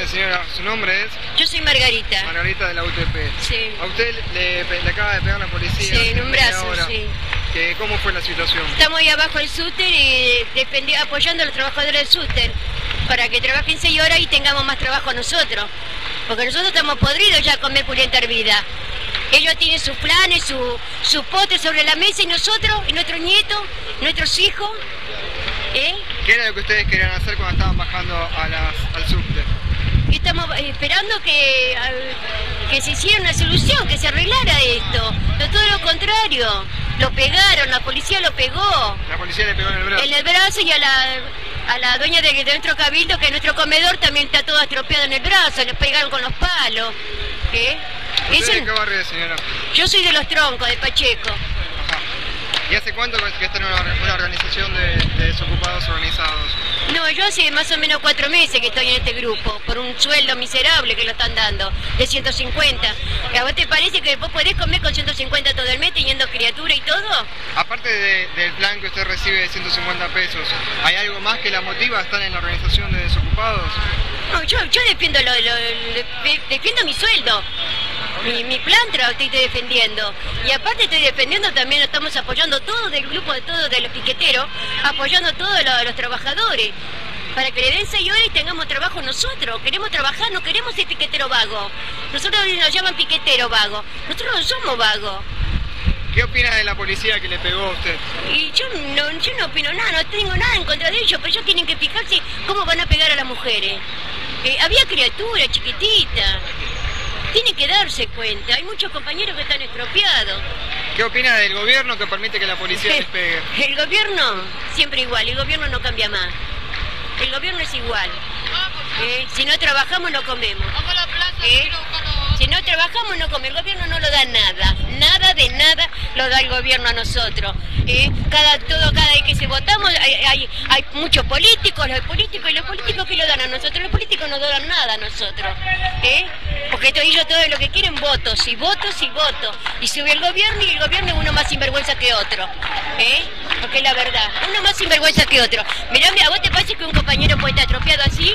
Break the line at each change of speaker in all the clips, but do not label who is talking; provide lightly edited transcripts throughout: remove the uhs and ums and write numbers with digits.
señora, ¿su nombre es?
Yo soy Margarita.
Margarita de la UTP.
Sí.
¿A usted le acaba de pegar la policía?
Sí, en un brazo, sí.
¿Cómo fue la situación?
Estamos ahí abajo del súter y apoyando a los trabajadores del súter para que trabajen 6 horas y tengamos más trabajo nosotros. Porque nosotros estamos podridos ya a comer pulenta hervida. Ellos tienen sus planes, sus potes sobre la mesa y nosotros, y nuestros nietos, nuestros hijos.
¿Qué era lo que ustedes querían hacer cuando estaban bajando al subte?
Estamos esperando que se hiciera una solución, que se arreglara esto. Pero todo lo contrario, lo pegaron, la policía lo pegó.
La policía le pegó en el brazo.
En el brazo y a la dueña de nuestro cabildo, que nuestro comedor también está todo estropeado en el brazo, le pegaron con los palos.
¿Usted de qué barrio es, señora?
Yo soy de Los Troncos, de Pacheco.
Ajá. ¿Y hace cuánto que está en una organización de desocupados organizados?
No, yo hace más o menos 4 meses que estoy en este grupo, por un sueldo miserable que lo están dando, de 150. ¿A vos te parece que vos podés comer con 150 todo el mes teniendo criatura y todo?
Aparte del plan que usted recibe de 150 pesos, ¿hay algo más que la motiva a estar en la organización de desocupados?
No, yo defiendo defiendo mi sueldo. Mi plan estoy defendiendo. Y aparte estoy defendiendo también, estamos apoyando todo del grupo de todos de los piqueteros, apoyando a todos los trabajadores, para que le den 6 horas y tengamos trabajo nosotros. Queremos trabajar, no queremos ser piquetero vago. Nosotros nos llaman piquetero vago. Nosotros no somos vagos.
¿Qué opina de la policía que le pegó a usted?
Y yo no opino nada, no tengo nada en contra de ellos, pero ellos tienen que fijarse cómo van a pegar a las mujeres. Había criaturas chiquititas. Tiene que darse cuenta, hay muchos compañeros que están estropeados.
¿Qué opina del gobierno que permite que la policía les pegue?
El gobierno siempre igual, el gobierno no cambia más. El gobierno es igual. Si no trabajamos no comemos. Si no trabajamos no comemos. El gobierno no lo da nada. Nada de nada lo da el gobierno a nosotros. Cada vez que se votamos hay muchos políticos, los políticos que lo dan a nosotros. Los políticos no dan nada a nosotros. Porque ellos todo lo que quieren votos y votos y votos. Y sube el gobierno y el gobierno es uno más sinvergüenza que otro. Porque es la verdad, uno más sinvergüenza que otro. Mirá, ¿a vos te parece que un compañero puede estar atrofiado así?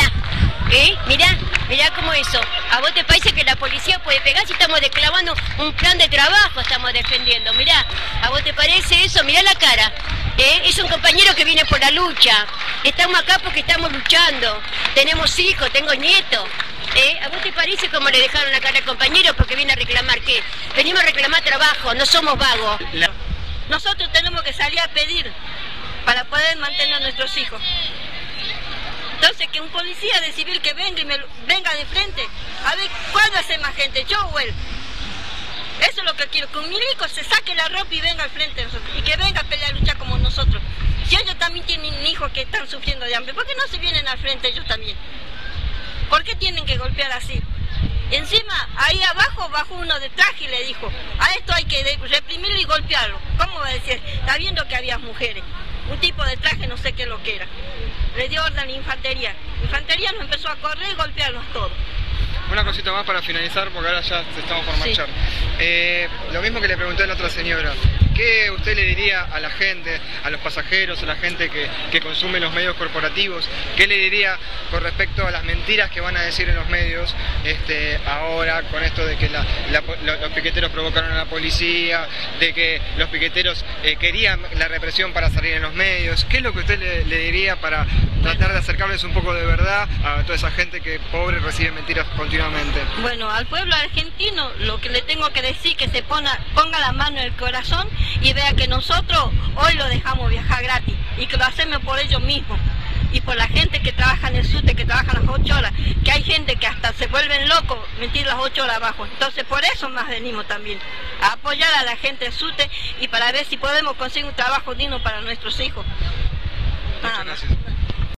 Mirá cómo eso. ¿A vos te parece que la policía puede pegar si estamos declamando un plan de trabajo, estamos defendiendo? Mirá, ¿a vos te parece eso? Mirá la cara. Es un compañero que viene por la lucha. Estamos acá porque estamos luchando. Tenemos hijos, tengo nietos. ¿A vos te parece cómo le dejaron la cara al compañero porque viene a reclamar qué? Venimos a reclamar trabajo, no somos vagos.
Nosotros tenemos que salir a pedir para poder mantener a nuestros hijos. Entonces que un policía de civil que venga y venga de frente, a ver cuándo hace más gente, yo o él. Eso es lo que quiero, que un milico se saque la ropa y venga al frente de nosotros, y que venga a pelear, a luchar como nosotros. Si ellos también tienen hijos que están sufriendo de hambre, ¿por qué no se vienen al frente ellos también? ¿Por qué tienen que golpear así? Encima, ahí abajo bajó uno de traje y le dijo, a esto hay que reprimirlo y golpearlo. ¿Cómo va a decir? Está viendo que había mujeres. Un tipo de traje, no sé qué es lo que era. Le dio orden a infantería. Infantería nos empezó a correr y golpearnos todos.
Una cosita más para finalizar, porque ahora ya estamos por marchar.
Sí.
Lo mismo que le pregunté a la otra señora. ¿Qué usted le diría a la gente, a los pasajeros, a la gente que consume los medios corporativos? ¿Qué le diría con respecto a las mentiras que van a decir en los medios ahora con esto de que los piqueteros provocaron a la policía, de que los piqueteros querían la represión para salir en los medios? ¿Qué es lo que usted le diría para tratar de acercarles un poco de verdad a toda esa gente que pobre recibe mentiras continuamente?
Bueno, al pueblo argentino lo que le tengo que decir que se ponga la mano en el corazón y vea que nosotros hoy lo dejamos viajar gratis y que lo hacemos por ellos mismos y por la gente que trabaja en el subte, que trabaja las 8 horas, que hay gente que hasta se vuelven locos mentir las 8 horas abajo. Entonces por eso más venimos también, a apoyar a la gente del subte y para ver si podemos conseguir un trabajo digno para nuestros hijos.
Muchas gracias.